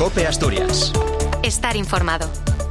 COPE Asturias. Estar informado.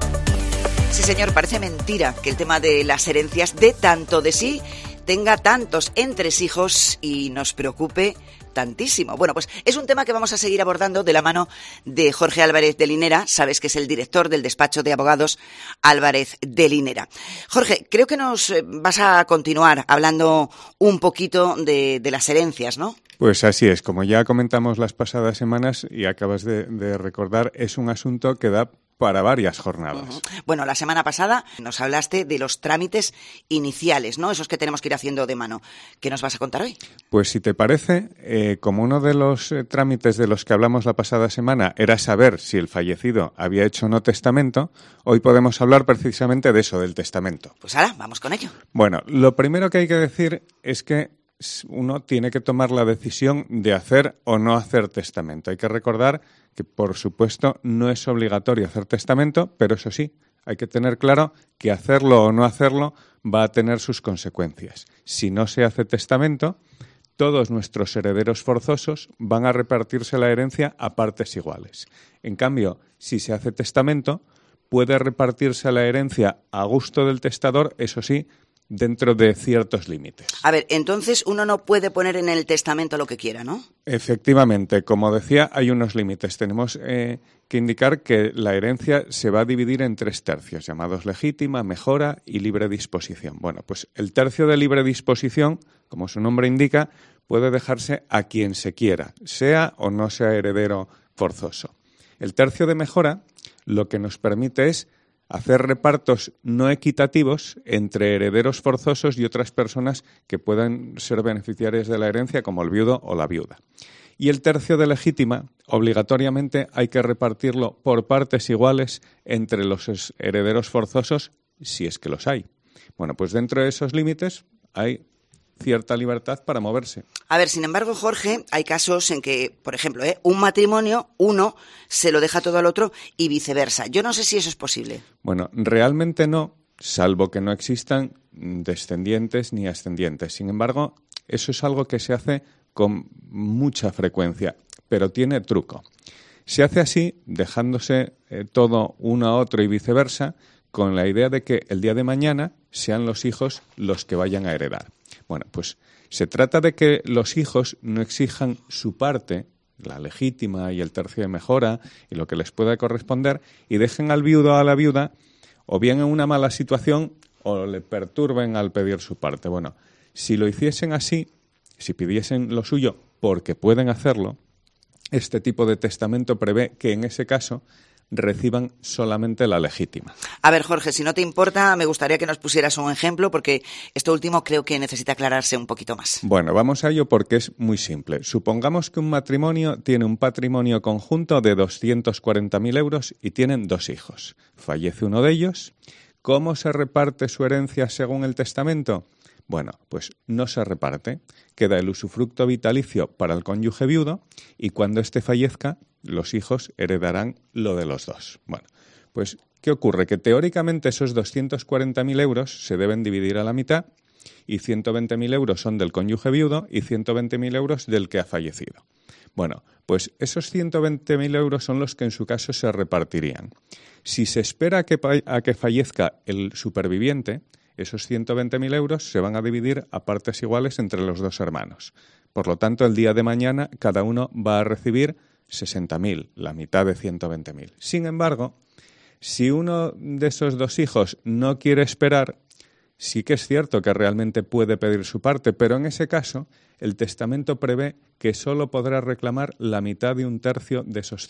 Sí, señor, parece mentira que el tema de las herencias dé tanto de sí, tenga tantos entresijos y nos preocupe tantísimo. Bueno, pues es un tema que vamos a seguir abordando de la mano de Jorge Álvarez de Linera. Sabes que es el director del despacho de abogados Álvarez de Linera. Jorge, creo que nos vas a continuar hablando un poquito de las herencias, ¿no? Pues así es, como ya comentamos las pasadas semanas y acabas de recordar, es un asunto que da para varias jornadas. Uh-huh. Bueno, la semana pasada nos hablaste de los trámites iniciales, ¿no? Esos que tenemos que ir haciendo de mano. ¿Qué nos vas a contar hoy? Pues si te parece, como uno de los trámites de los que hablamos la pasada semana era saber si el fallecido había hecho o no testamento, hoy podemos hablar precisamente de eso, del testamento. Pues ahora, vamos con ello. Bueno, lo primero que hay que decir es que uno tiene que tomar la decisión de hacer o no hacer testamento. Hay que recordar que, por supuesto, no es obligatorio hacer testamento, pero eso sí, hay que tener claro que hacerlo o no hacerlo va a tener sus consecuencias. Si no se hace testamento, todos nuestros herederos forzosos van a repartirse la herencia a partes iguales. En cambio, si se hace testamento, puede repartirse la herencia a gusto del testador, eso sí, dentro de ciertos límites. A ver, entonces uno no puede poner en el testamento lo que quiera, ¿no? Efectivamente, como decía, hay unos límites. Tenemos que indicar que la herencia se va a dividir en 3 tercios, llamados legítima, mejora y libre disposición. Bueno, pues el tercio de libre disposición, como su nombre indica, puede dejarse a quien se quiera, sea o no sea heredero forzoso. El tercio de mejora lo que nos permite es hacer repartos no equitativos entre herederos forzosos y otras personas que puedan ser beneficiarias de la herencia, como el viudo o la viuda. Y el tercio de legítima, obligatoriamente hay que repartirlo por partes iguales entre los herederos forzosos, si es que los hay. Bueno, pues dentro de esos límites hay cierta libertad para moverse. A ver, sin embargo, Jorge, hay casos en que, por ejemplo, un matrimonio, uno se lo deja todo al otro y viceversa. Yo no sé si eso es posible. Bueno, realmente no, salvo que no existan descendientes ni ascendientes. Sin embargo, eso es algo que se hace con mucha frecuencia, pero tiene truco. Se hace así, dejándose todo uno a otro y viceversa, con la idea de que el día de mañana sean los hijos los que vayan a heredar. Bueno, pues se trata de que los hijos no exijan su parte, la legítima y el tercio de mejora y lo que les pueda corresponder, y dejen al viudo o a la viuda o bien en una mala situación o le perturben al pedir su parte. Bueno, si lo hiciesen así, si pidiesen lo suyo porque pueden hacerlo, este tipo de testamento prevé que en ese caso reciban solamente la legítima. A ver, Jorge, si no te importa, me gustaría que nos pusieras un ejemplo, porque esto último creo que necesita aclararse un poquito más. Bueno, vamos a ello porque es muy simple. Supongamos que un matrimonio tiene un patrimonio conjunto de 240.000 euros y tienen 2 hijos. Fallece uno de ellos. ¿Cómo se reparte su herencia según el testamento? Bueno, pues no se reparte. Queda el usufructo vitalicio para el cónyuge viudo y cuando éste fallezca, los hijos heredarán lo de los dos. Bueno, pues ¿qué ocurre? Que teóricamente esos 240.000 euros se deben dividir a la mitad y 120.000 euros son del cónyuge viudo y 120.000 euros del que ha fallecido. Bueno, pues esos 120.000 euros son los que en su caso se repartirían. Si se espera a que fallezca el superviviente, esos 120.000 euros se van a dividir a partes iguales entre los 2 hermanos. Por lo tanto, el día de mañana cada uno va a recibir 60.000, la mitad de 120.000. Sin embargo, si uno de esos 2 hijos no quiere esperar, sí que es cierto que realmente puede pedir su parte, pero en ese caso el testamento prevé que solo podrá reclamar la mitad de un tercio de esos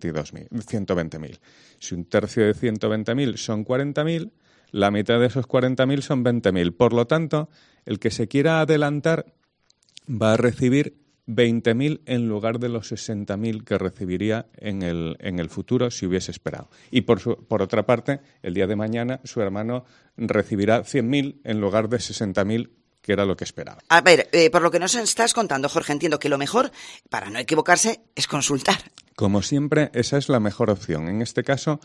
120.000. Si un tercio de 120.000 son 40.000, la mitad de esos 40.000 son 20.000. Por lo tanto, el que se quiera adelantar va a recibir 20.000 en lugar de los 60.000 que recibiría en el futuro si hubiese esperado. Y por otra parte, el día de mañana su hermano recibirá 100.000 en lugar de 60.000, que era lo que esperaba. A ver, por lo que nos estás contando, Jorge, entiendo que lo mejor, para no equivocarse, es consultar. Como siempre, esa es la mejor opción. En este caso,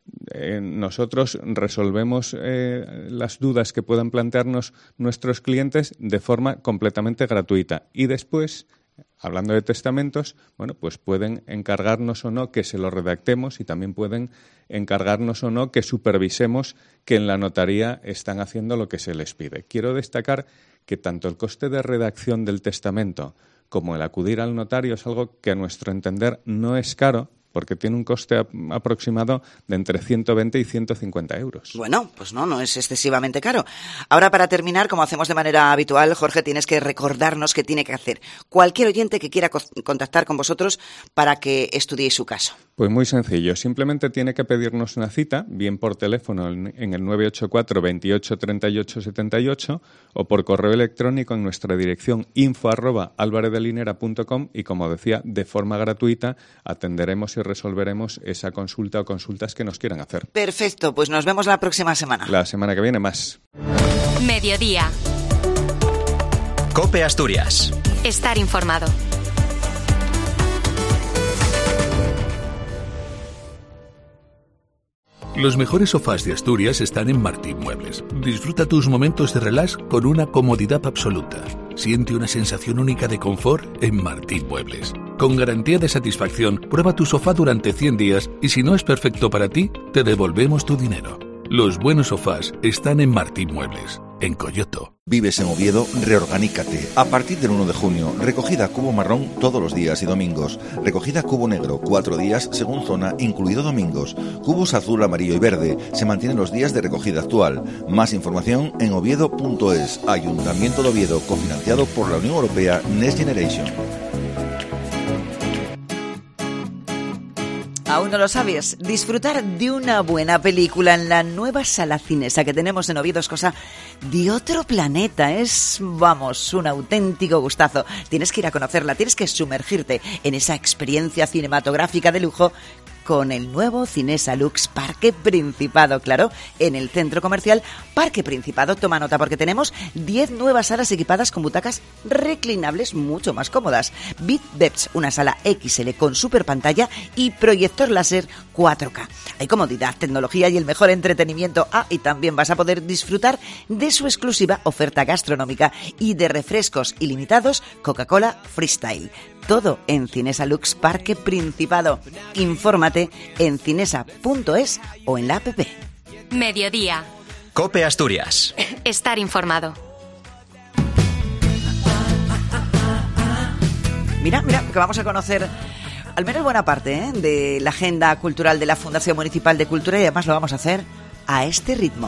nosotros resolvemos las dudas que puedan plantearnos nuestros clientes de forma completamente gratuita y después hablando de testamentos, bueno, pues pueden encargarnos o no que se lo redactemos y también pueden encargarnos o no que supervisemos que en la notaría están haciendo lo que se les pide. Quiero destacar que tanto el coste de redacción del testamento como el acudir al notario es algo que a nuestro entender no es caro, porque tiene un coste aproximado de entre 120 y 150 euros. Bueno, pues no es excesivamente caro. Ahora, para terminar, como hacemos de manera habitual, Jorge, tienes que recordarnos qué tiene que hacer cualquier oyente que quiera contactar con vosotros para que estudiéis su caso. Pues muy sencillo, simplemente tiene que pedirnos una cita, bien por teléfono en el 984 28 38 78 o por correo electrónico en nuestra dirección info@alvarezdelinera.com y, como decía, de forma gratuita atenderemos y resolveremos esa consulta o consultas que nos quieran hacer. Perfecto, pues nos vemos la próxima semana. La semana que viene más. Mediodía. COPE Asturias. Estar informado. Los mejores sofás de Asturias están en Martín Muebles. Disfruta tus momentos de relax con una comodidad absoluta. Siente una sensación única de confort en Martín Muebles. Con garantía de satisfacción, prueba tu sofá durante 100 días y si no es perfecto para ti, te devolvemos tu dinero. Los buenos sofás están en Martín Muebles, en Coyoto. ¿Vives en Oviedo? Reorganícate. A partir del 1 de junio, recogida cubo marrón todos los días y domingos. Recogida cubo negro, 4 días según zona, incluido domingos. Cubos azul, amarillo y verde. Se mantienen los días de recogida actual. Más información en oviedo.es. Ayuntamiento de Oviedo, cofinanciado por la Unión Europea Next Generation. ¿Aún no lo sabes? Disfrutar de una buena película en la nueva sala cinesa que tenemos en Oviedo es cosa de otro planeta. Es, vamos, un auténtico gustazo. Tienes que ir a conocerla, tienes que sumergirte en esa experiencia cinematográfica de lujo con el nuevo Cinesa Lux Parque Principado, claro, en el centro comercial Parque Principado. Toma nota porque tenemos 10 nuevas salas equipadas con butacas reclinables mucho más cómodas. BitBets, una sala XL con super pantalla y proyector láser 4K. Hay comodidad, tecnología y el mejor entretenimiento. Y también vas a poder disfrutar de su exclusiva oferta gastronómica y de refrescos ilimitados Coca-Cola Freestyle. Todo en Cinesa Lux Parque Principado. Infórmate en cinesa.es o en la app. Mediodía. COPE Asturias. Estar informado. Mira, que vamos a conocer al menos buena parte de la agenda cultural de la Fundación Municipal de Cultura y además lo vamos a hacer a este ritmo.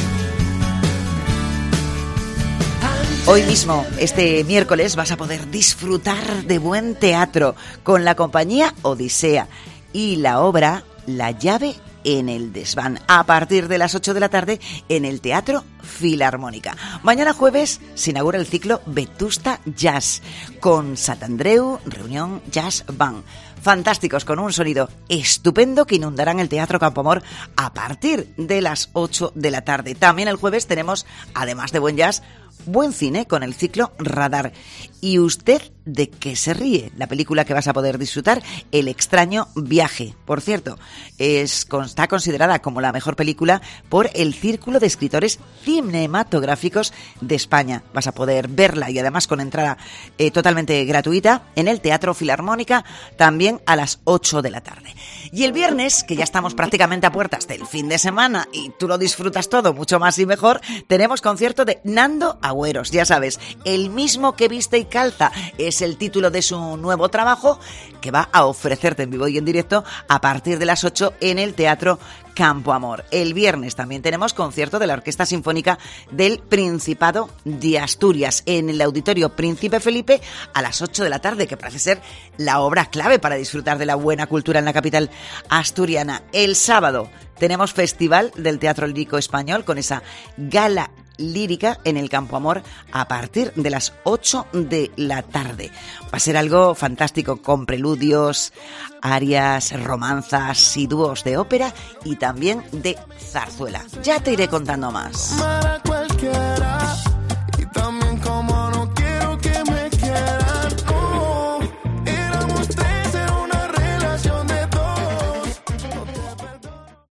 Hoy mismo, este miércoles, vas a poder disfrutar de buen teatro con la compañía Odisea y la obra La llave en el desván, a partir de las 8 de la tarde en el Teatro Filarmónica. Mañana jueves se inaugura el ciclo Vetusta Jazz con Santandreu Reunión Jazz Band. Fantásticos, con un sonido estupendo que inundarán el Teatro Campoamor a partir de las 8 de la tarde. También el jueves tenemos, además de buen jazz, buen cine con el ciclo Radar. ¿Y usted de qué se ríe? La película que vas a poder disfrutar, El extraño viaje. Por cierto, está considerada como la mejor película por el Círculo de Escritores Cinematográficos de España. Vas a poder verla y además con entrada totalmente gratuita en el Teatro Filarmónica, también a las 8 de la tarde. Y el viernes, que ya estamos prácticamente a puertas del fin de semana y tú lo disfrutas todo mucho más y mejor, tenemos concierto de Nando Agüeros. Ya sabes, el mismo que viste y calza es el título de su nuevo trabajo que va a ofrecerte en vivo y en directo a partir de las 8 en el Teatro Campoamor. El viernes también tenemos concierto de la Orquesta Sinfónica del Principado de Asturias en el Auditorio Príncipe Felipe a las 8 de la tarde, que parece ser la obra clave para disfrutar de la buena cultura en la capital asturiana. El sábado tenemos Festival del Teatro Lírico Español con esa gala lírica en el Campoamor a partir de las 8 de la tarde. Va a ser algo fantástico con preludios, arias, romanzas y dúos de ópera y también de zarzuela. Ya te iré contando más.